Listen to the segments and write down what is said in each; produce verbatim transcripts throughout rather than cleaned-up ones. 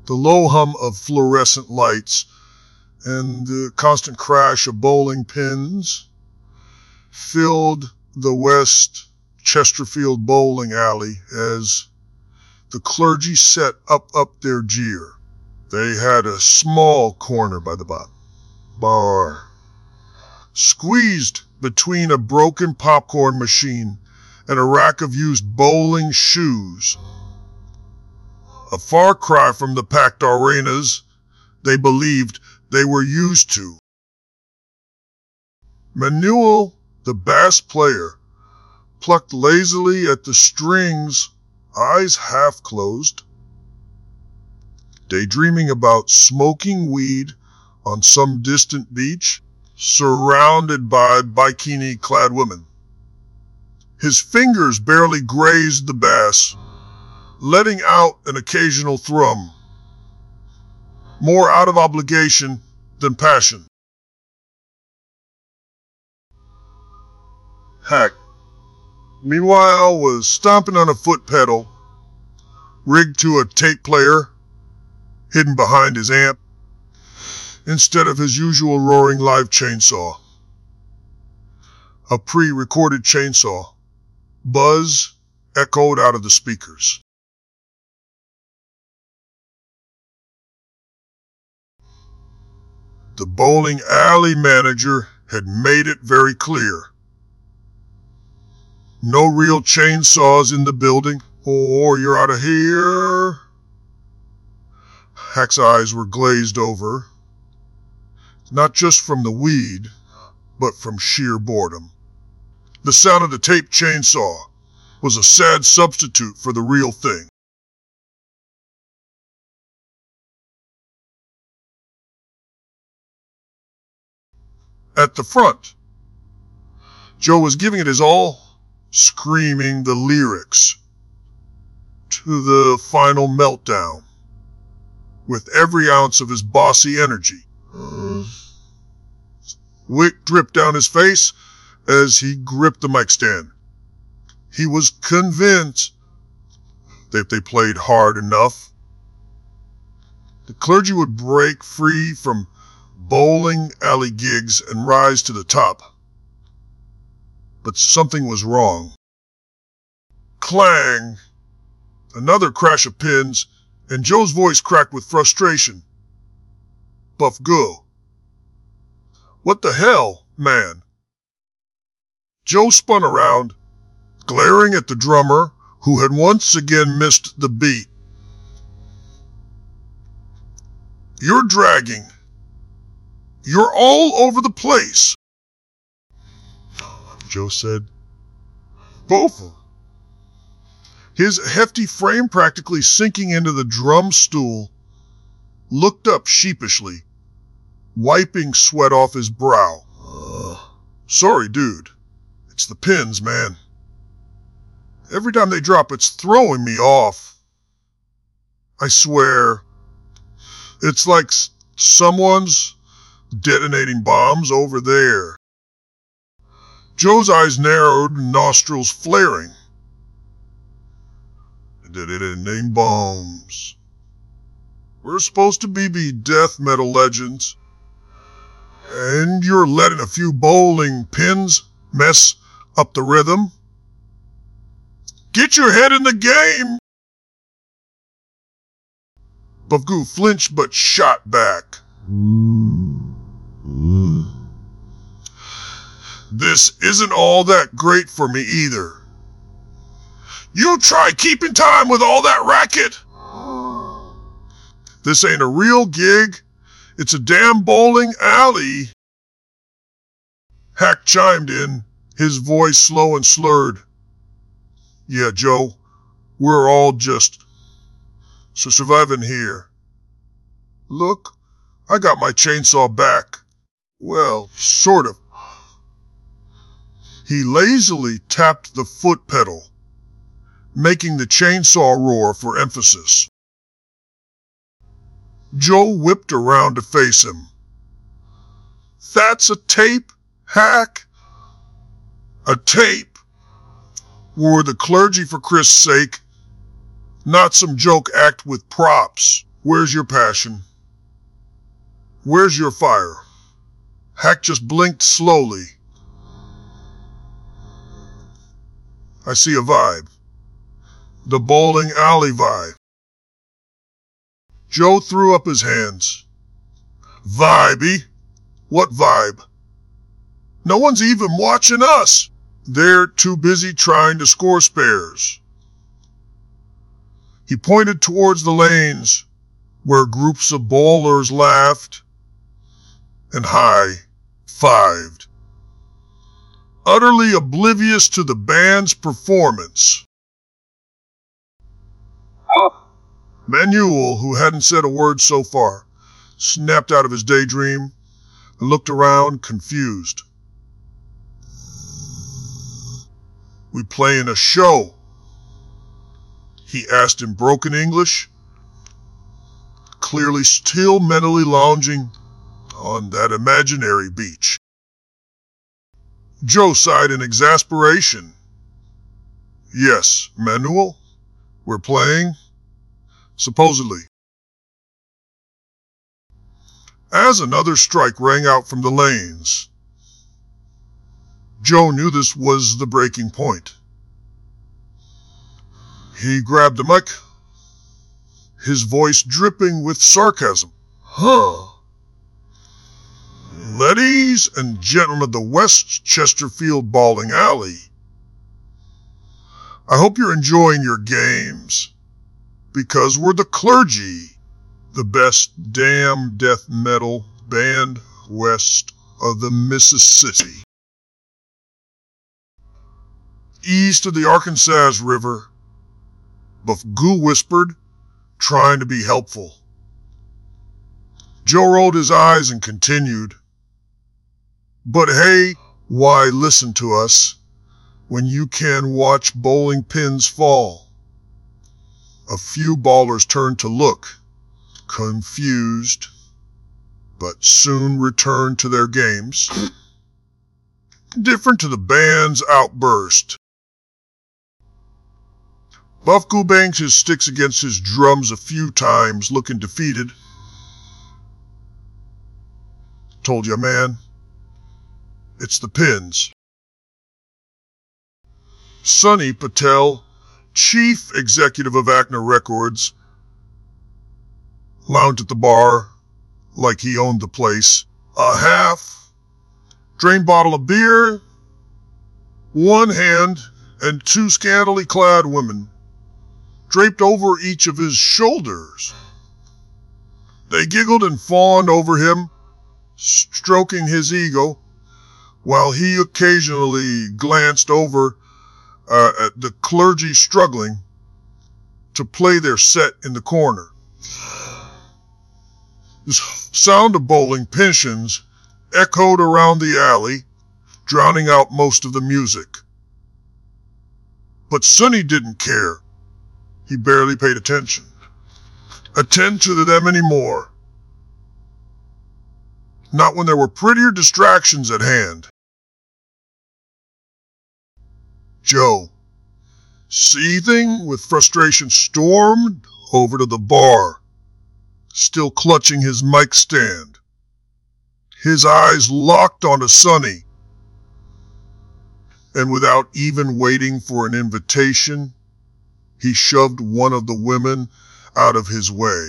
The low hum of fluorescent lights and the constant crash of bowling pins filled the West Chesterfield bowling alley as the clergy set up up their jeer. They had a small corner by the bar, squeezed between a broken popcorn machine and a rack of used bowling shoes. A far cry from the packed arenas they believed they were used to. Manuel, the bass player, plucked lazily at the strings, eyes half closed, daydreaming about smoking weed on some distant beach, surrounded by bikini-clad women. His fingers barely grazed the bass, letting out an occasional thrum, more out of obligation than passion. Hack, meanwhile, was stomping on a foot pedal, rigged to a tape player, hidden behind his amp, instead of his usual roaring live chainsaw. A pre-recorded chainsaw. Buzz echoed out of the speakers. The bowling alley manager had made it very clear. No real chainsaws in the building, or you're out of here. Hack's eyes were glazed over, not just from the weed, but from sheer boredom. The sound of the tape chainsaw was a sad substitute for the real thing. At the front, Joe was giving it his all, screaming the lyrics to the final meltdown with every ounce of his bossy energy. Wick dripped down his face as he gripped the mic stand. He was convinced that if they played hard enough, the clergy would break free from bowling alley gigs and rise to the top. But something was wrong. Clang! Another crash of pins, and Joe's voice cracked with frustration. Buff Goo. What the hell, man? Joe spun around, glaring at the drummer, who had once again missed the beat. You're dragging. You're all over the place, Joe said. Both of them. His hefty frame practically sinking into the drum stool, looked up sheepishly, wiping sweat off his brow. Uh, sorry, dude. It's the pins, man. Every time they drop, it's throwing me off. I swear. It's like someone's detonating bombs over there. Joe's eyes narrowed and nostrils flaring. Detonating bombs. We're supposed to be, be death metal legends. And you're letting a few bowling pins mess up the rhythm? Get your head in the game! Buff Goo flinched but shot back. Mm. Mm. This isn't all that great for me either. You try keeping time with all that racket? This ain't a real gig. It's a damn bowling alley. Hack chimed in, his voice slow and slurred. Yeah, Joe, we're all just so surviving here. Look, I got my chainsaw back. Well, sort of. He lazily tapped the foot pedal, making the chainsaw roar for emphasis. Joe whipped around to face him. That's a tape, Hack? A tape? We're the clergy, for Christ's sake, not some joke act with props. Where's your passion? Where's your fire? Hack just blinked slowly. I see a vibe. The bowling alley vibe. Joe threw up his hands. Vibey? What vibe? No one's even watching us. They're too busy trying to score spares. He pointed towards the lanes where groups of bowlers laughed and high-fived, utterly oblivious to the band's performance. Manuel, who hadn't said a word so far, snapped out of his daydream and looked around confused. We playing a show? He asked in broken English, clearly still mentally lounging on that imaginary beach. Joe sighed in exasperation. Yes, Manuel, we're playing, supposedly. As another strike rang out from the lanes, Joe knew this was the breaking point. He grabbed the mic, his voice dripping with sarcasm. Huh. Ladies and gentlemen of the West Chesterfield Bowling Alley, I hope you're enjoying your games, because we're the Clergy, the best damn death metal band west of the Mississippi. East of the Arkansas River, Buff Goo whispered, trying to be helpful. Joe rolled his eyes and continued. But hey, why listen to us when you can watch bowling pins fall? A few ballers turned to look, confused, but soon returned to their games. Different to the band's outburst. Buff Goo banged his sticks against his drums a few times, looking defeated. Told ya, man. It's the pins. Sonny Patel, chief executive of Acna Records, lounged at the bar like he owned the place. A half drain bottle of beer, one hand, and two scantily clad women draped over each of his shoulders. They giggled and fawned over him, stroking his ego, while he occasionally glanced over uh, at the Clergy struggling to play their set in the corner. The sound of bowling pensions echoed around the alley, drowning out most of the music. But Sonny didn't care. He barely paid attention. Attend to them anymore. Not when there were prettier distractions at hand. Joe, seething with frustration, stormed over to the bar, still clutching his mic stand. His eyes locked onto Sonny, and without even waiting for an invitation, he shoved one of the women out of his way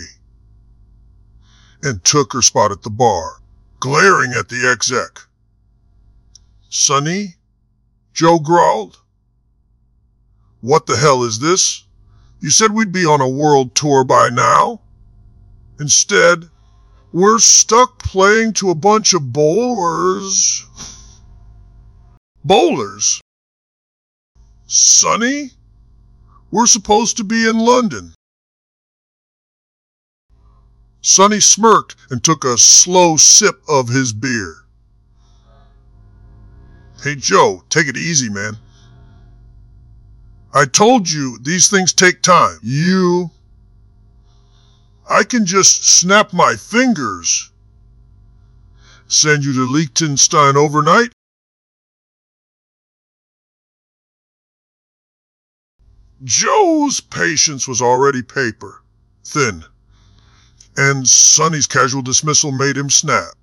and took her spot at the bar, glaring at the exec. Sonny? Joe growled. What the hell is this? You said we'd be on a world tour by now. Instead, we're stuck playing to a bunch of bowlers. Bowlers? Sonny? We're supposed to be in London. Sonny smirked and took a slow sip of his beer. Hey, Joe, take it easy, man. I told you these things take time. You... I can just snap my fingers. Send you to Liechtenstein overnight? Joe's patience was already paper thin. and Sonny's casual dismissal made him snap.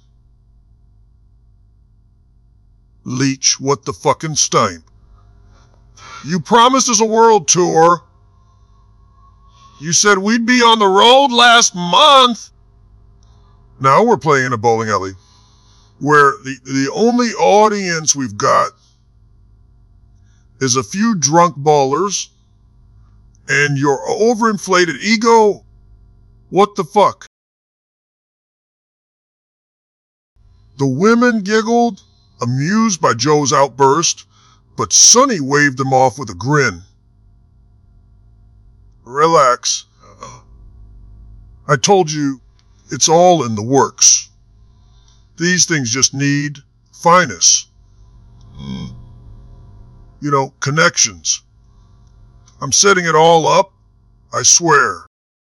Leech, what the fucking stimp? You promised us a world tour. You said we'd be on the road last month. Now we're playing in a bowling alley where the, the only audience we've got is a few drunk ballers and your overinflated ego. What the fuck? The women giggled, amused by Joe's outburst, but Sonny waved them off with a grin. Relax. I told you, it's all in the works. These things just need finesse. You know, connections. I'm setting it all up, I swear.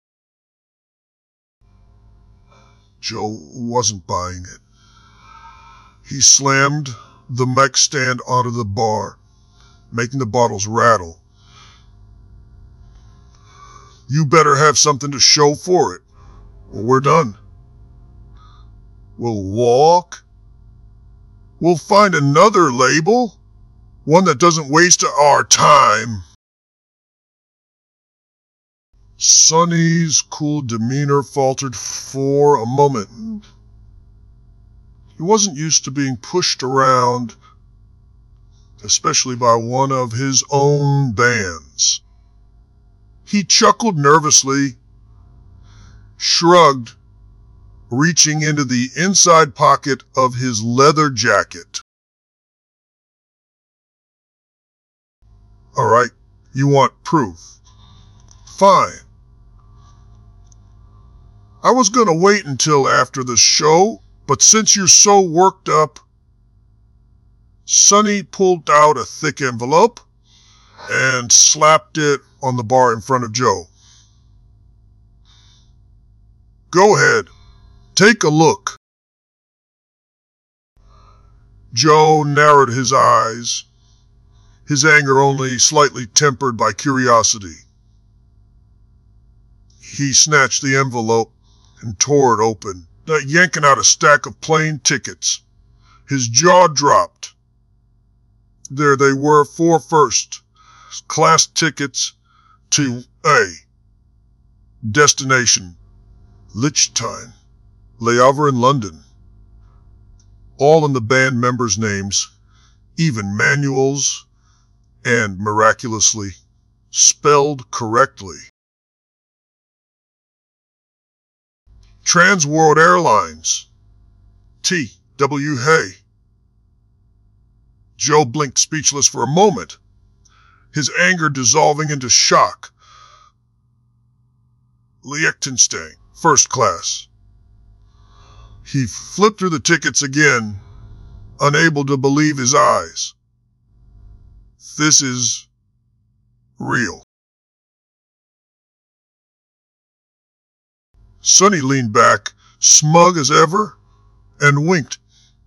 Joe wasn't buying it. He slammed the mic stand onto the bar, making the bottles rattle. You better have something to show for it, or we're done. We'll walk. We'll find another label, one that doesn't waste our time. Sonny's cool demeanor faltered for a moment. He wasn't used to being pushed around, especially by one of his own bands. He chuckled nervously, shrugged, reaching into the inside pocket of his leather jacket. All right, you want proof. Fine. I was going to wait until after the show, but since you're so worked up, Sonny pulled out a thick envelope and slapped it on the bar in front of Joe. Go ahead. Take a look. Joe narrowed his eyes, his anger only slightly tempered by curiosity. He snatched the envelope and tore it open, yanking out a stack of plain tickets. His jaw dropped. There they were, four first class tickets to A. Destination, Liechtenstein, Le Havre in London. All in the band members' names, even manuals, and miraculously spelled correctly. Trans World Airlines, T W Hay. Joe blinked speechless for a moment, his anger dissolving into shock. Liechtenstein, first class. He flipped through the tickets again, unable to believe his eyes. This is real. Sonny leaned back, smug as ever, and winked.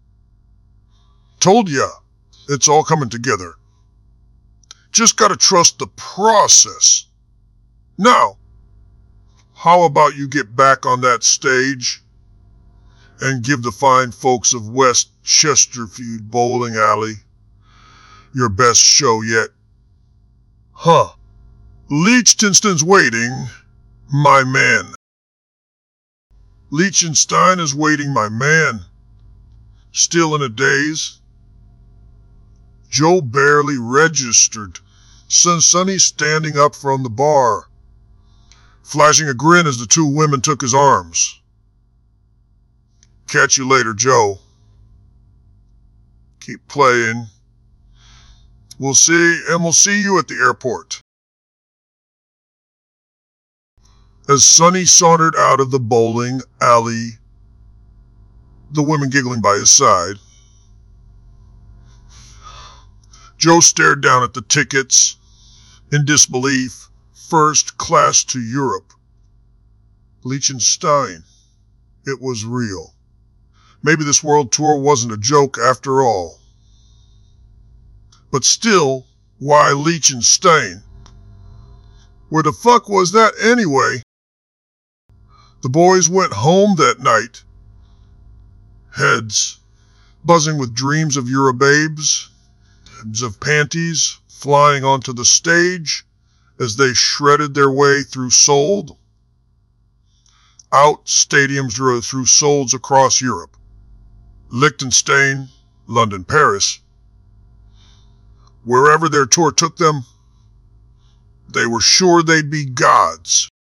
Told ya, it's all coming together. Just gotta trust the process. Now, how about you get back on that stage and give the fine folks of West Chesterfield Bowling Alley your best show yet? Huh. Liechtenstein's waiting, my man. Liechtenstein is waiting, my man. Still in a daze. Joe barely registered, Sonny standing up from the bar, flashing a grin as the two women took his arms. Catch you later, Joe. Keep playing. We'll see, and we'll see you at the airport. As Sonny sauntered out of the bowling alley, the women giggling by his side, Joe stared down at the tickets in disbelief. First class to Europe. Liechtenstein. It was real. Maybe this world tour wasn't a joke after all. But still, why Liechtenstein? Where the fuck was that anyway? The boys went home that night, heads buzzing with dreams of Eurobabes, heads of panties flying onto the stage as they shredded their way through Sold. Out stadiums through Solds across Europe. Liechtenstein, London, Paris. Wherever their tour took them, they were sure they'd be gods.